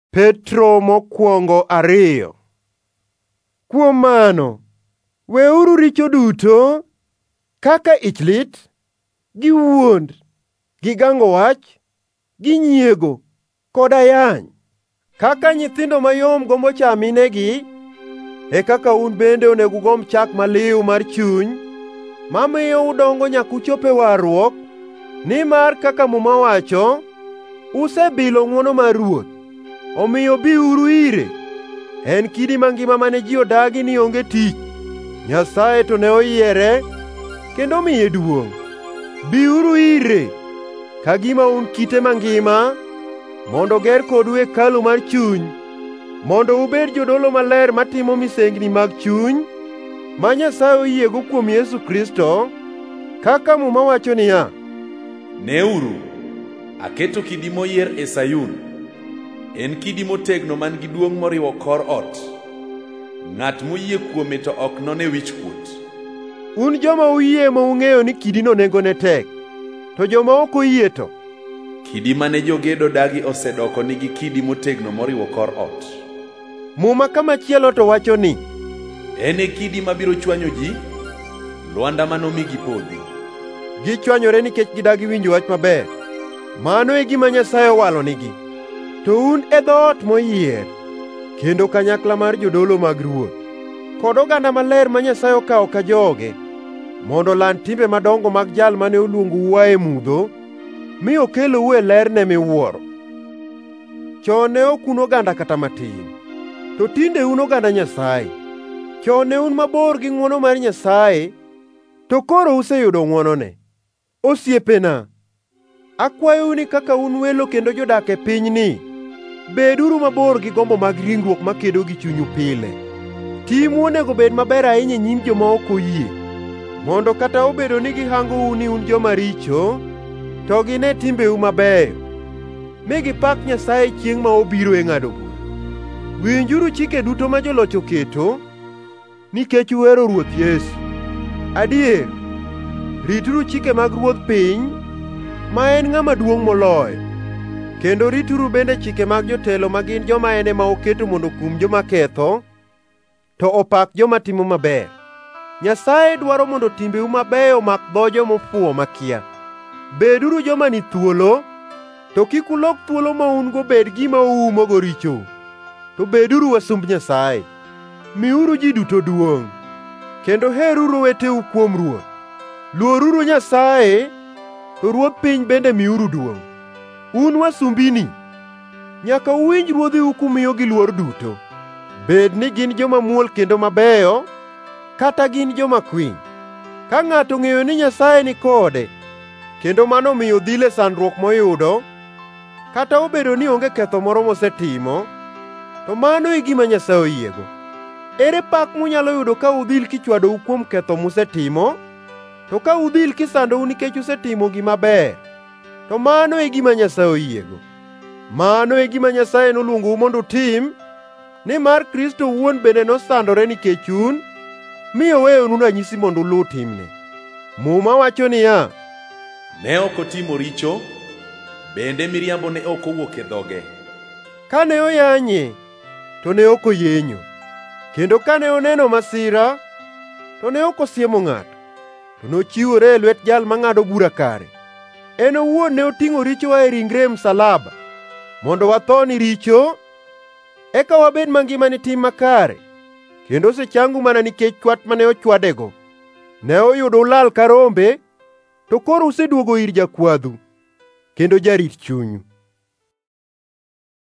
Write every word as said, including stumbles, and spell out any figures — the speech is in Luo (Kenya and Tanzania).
Petro mokwongo ariyo. Kuom mano, weuru richo duto, kaka ichlit, gi wuond, gi gang'o wach, gi nyiego, kod ayany. Kaka nyithindo mayom gombo cha minegi, e kaka un bende onego ugomb chak maliw mar chuny, mamiyo udongo nyaka uchop e warruok, nimar kaka Muma wacho, usebilo ng'wono mar Ruoth. Omiyo biuru ire. En kidi mangima mane ji odagi ni onge tich, Nyasaye to ne oyiere kendo miye duongʼ. Biuru ire, ka gima un kite mangima, mondo ger kodu hekalu mar chuny, mondo ubed jodolo maler matimo misengni mag chuny, ma Nyasaye oyiego kuom Yesu Kristo, kaka Muma wacho niya, Neuru, aketo kidi moyier e Sayun. En kidi motegno man gi duongʼ moriwo kor ot. Ng'at moyie kuome to ok none wichkuot. Un joma uyie ma ung'eyo ni kidino nengone tek, to joma ok oyie to, kidi mane jogedo dagi osedoko nigi kidi motegno moriwo kor ot. Muma kamachielo to wacho ni, En e kidi mabiro chwanyo ji, lwanda manomigi podhi. Gichwanyore nikech gidagi winjo wach maber. Mano e gima Nyasaye owalo nigi. To un e dhoot moyier, kendo kanyakla mar jodolo mag Ruoth, kod oganda maler ma Nyasaye okawo ka joge, mondo land timbe madongo mag Jal mane oluongou ua e mudho, mi okelou e lerne miwuoro. Chon ne ok un oganda kata matin, to tinde un oganda Nyasaye. Chon ne un mabor gi ng'wono mar Nyasaye, to koro useyudo ng'wonone. Osiepena, akwayou ni kaka un welo kendo jodak e pinyni, beduru mabor gi gombo mag ringruok makedo gi chunyu pile. Timu onego bed maber ahinya e nyim joma ok oyie, mondo kata obedo ni gihangou ni un joma richo, to gine timbeu mabeyo, mi gipak Nyasaye chiengʼ ma obiro e ng'ado bura. Winjuru chike duto ma joloch oketo, nikech uhero Ruoth Yesu. Adier, rituru chike mag ruodh piny, ma en ng'ama duongʼ moloyo, kendo rituru bende chike mag jotelo ma gin joma en ema oketo mondo kum joma ketho, to opak joma timo maber. Nyasaye dwaro mondo timbeu mabeyo mak dho joma ofuwo makia. Beduru joma ni thuolo, to kik ulok thuolo ma un-go bed gima uumogo richo, to beduru wasumb Nyasaye. Miuru ji duto duongʼ, kendo heruru weteu kuom Ruoth. Luoruru Nyasaye, to ruodh piny bende miuru duongʼ. Un wasumbini, nyaka uwinj ruodhiu kumiyogi luor duto, bed ni gin joma muol kendo mabeyo, kata gin joma kwiny. Ka ng'ato ong'eyo ni Nyasaye ni kode, kendo mano miyo dhil e sandruok moyudo, kata obedo ni onge ketho moro mosetimo, to mano e gima Nyasaye oyiego. Ere pak munyalo yudo ka udhil kichwadou kuom ketho musetimo? To ka udhil kisandou nikech usetimo gima ber, to mano e gima Nyasaye oyiego. Mano e gima Nyasaye noluongou mondo utim, nimar Kristo wuon bende nosandore nikech un, mi oweyonu ranyisi mondo uluw timne. Muma wacho niya, Ne ok otimo richo, bende miriambo ne ok owuok e dhoge. Kane oyanye, to ne ok oyenyo, kendo kane oneno masira, to ne ok osiemo ng'ato, to nochiwore e lwet Jal mang'ado bura kare. En owuon ne oting'o richowa e ringre e msalaba, mondo watho ni richo, eka wabed mangima ni tim makare, kendo osechangu mana nikech chwat mane ochwadego. Ne oyudo ulal ka rombe, to koro useduogo ir jakwadhu, kendo jarit chunyu.